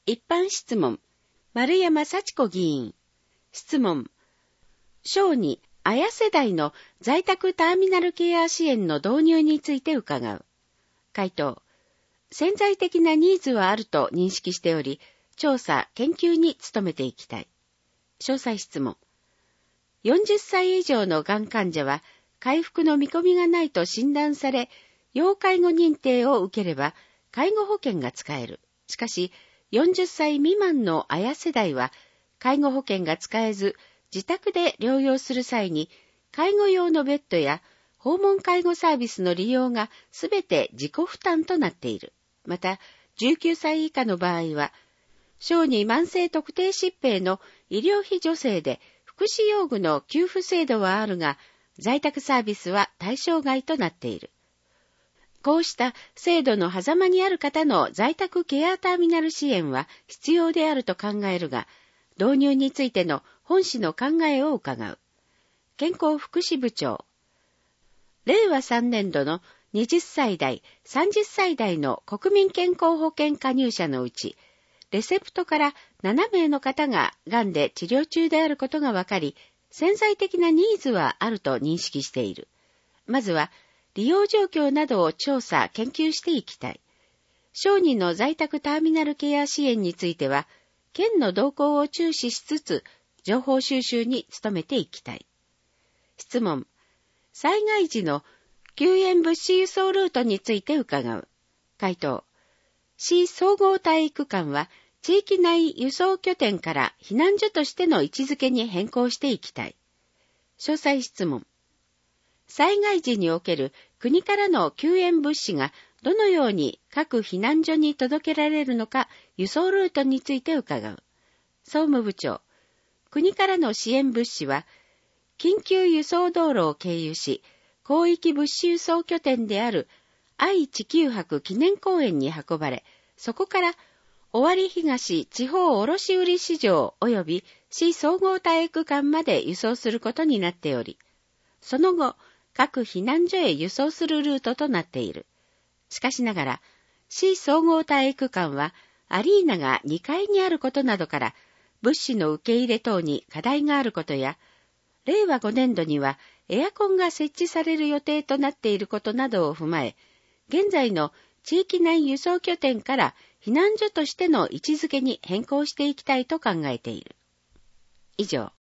一般質問。丸山幸子議員。質問。小児、綾世代の在宅ターミナルケア支援の導入について伺う。回答。潜在的なニーズはあると認識しており、調査、研究に努めていきたい。詳細質問。40歳以上のがん患者は、回復の見込みがないと診断され、要介護認定を受ければ、介護保険が使える。しかし、40歳未満の綾世代は、介護保険が使えず、自宅で療養する際に、介護用のベッドや訪問介護サービスの利用がすべて自己負担となっている。また、19歳以下の場合は、小児慢性特定疾病の医療費助成で福祉用具の給付制度はあるが、在宅サービスは対象外となっている。こうした制度の狭間にある方の在宅ケアターミナル支援は必要であると考えるが、導入についての本氏の考えを伺う。健康福祉部長。令和3年度の20歳代、30歳代の国民健康保険加入者のうち、レセプトから7名の方ががんで治療中であることが分かり、潜在的なニーズはあると認識している。まずは、利用状況などを調査、研究していきたい。小児の在宅ターミナルケア支援については、県の動向を注視しつつ、情報収集に努めていきたい。質問。災害時の救援物資輸送ルートについて伺う。回答。市総合体育館は、地域内輸送拠点から避難所としての位置づけに変更していきたい。詳細質問。災害時における国からの救援物資がどのように各避難所に届けられるのか輸送ルートについて伺う。総務部長。国からの支援物資は緊急輸送道路を経由し、広域物資輸送拠点である愛・地球博記念公園に運ばれ、そこから尾張東地方卸売市場及び市総合体育館まで輸送することになっており、その後、各避難所へ輸送するルートとなっている。しかしながら、市総合体育館はアリーナが2階にあることなどから、物資の受け入れ等に課題があることや、令和5年度にはエアコンが設置される予定となっていることなどを踏まえ、現在の地域内輸送拠点から避難所としての位置づけに変更していきたいと考えている。以上。